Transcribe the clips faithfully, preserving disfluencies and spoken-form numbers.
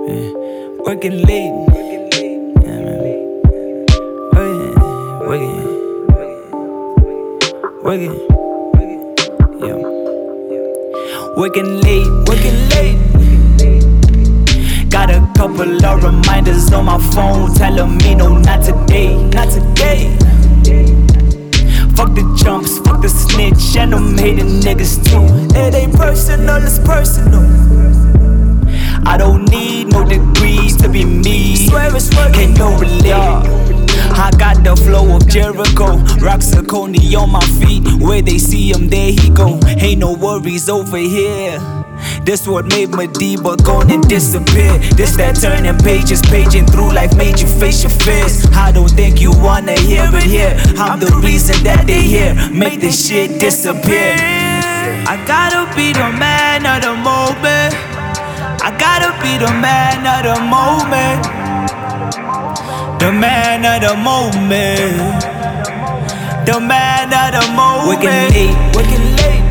Yeah. Working late. Yeah, man. Working, working, working. Yeah. Working late, working late. Got a couple of reminders on my phone telling me no, not today, not today. Fuck the jumps, fuck the snitch, and them hating niggas too. It ain't personal, it's personal. I don't need no degrees to be me. Swear it's working, can you relate? I got the flow of Jericho, rocks a coney on my feet. Where they see him, there he go. Ain't no worries over here. This what made Madiba gonna disappear. This that turning pages, paging through life made you face your fears. I don't think you wanna hear it here. I'm the reason that they here. Make this shit disappear. I gotta be the man of the moment. I gotta be the man of the moment. The man of the moment. The man of the moment. Working late, working late.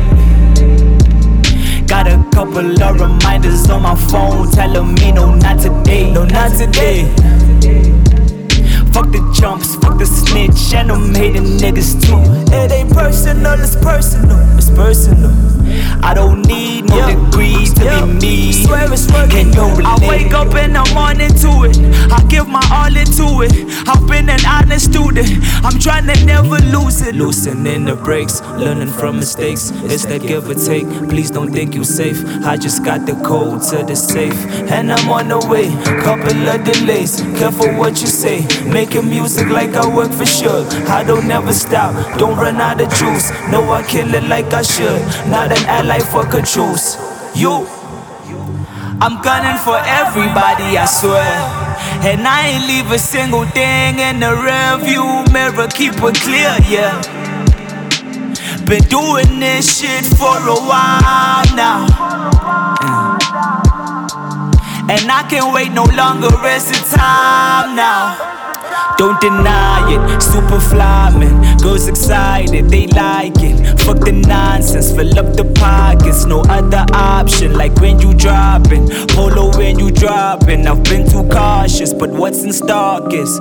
Got a couple of reminders on my phone telling me no, not today, no, not today. Fuck the jumps, fuck the snitch, and them hating niggas too. It ain't personal, it's personal, it's personal. I don't need no yeah. degrees to yeah. be me. Swear it's working, can you relate? I wake up in the morning to it. I give my all into it. I've been an honest student. I'm trying to never lose it. Loosening the brakes, learning from mistakes. It's that give or take. Please don't think you safe. I just got the code to the safe, and I'm on the way. Couple of delays. Careful what you say. Making music like I work for sure. I don't never stop. Don't run out of juice. No, I kill it like I should. Not an ally for a truce. You, I'm gunning for everybody, I swear. And I ain't leave a single thing in the rear view mirror. Keep it clear, yeah. Been doing this shit for a while now. Mm. And I can't wait no longer, it's the time now. Don't deny it, super fly man. Girls excited, they like it. Fuck the nonsense, fill up the pockets. No other option, like when you dropping. Polo when you dropping. I've been too cautious, but what's in stock is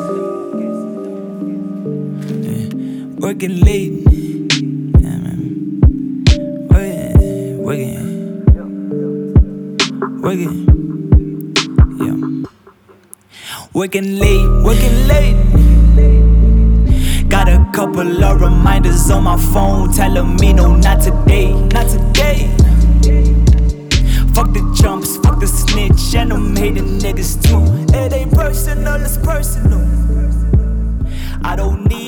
yeah. Working late. Yeah, man. Working, working, working. Yeah. Working late, working late. Got a couple of reminders on my phone telling me no, not today, not today. Fuck the jumps, fuck the snitch, and them hating niggas too. It ain't personal, it's personal. I don't need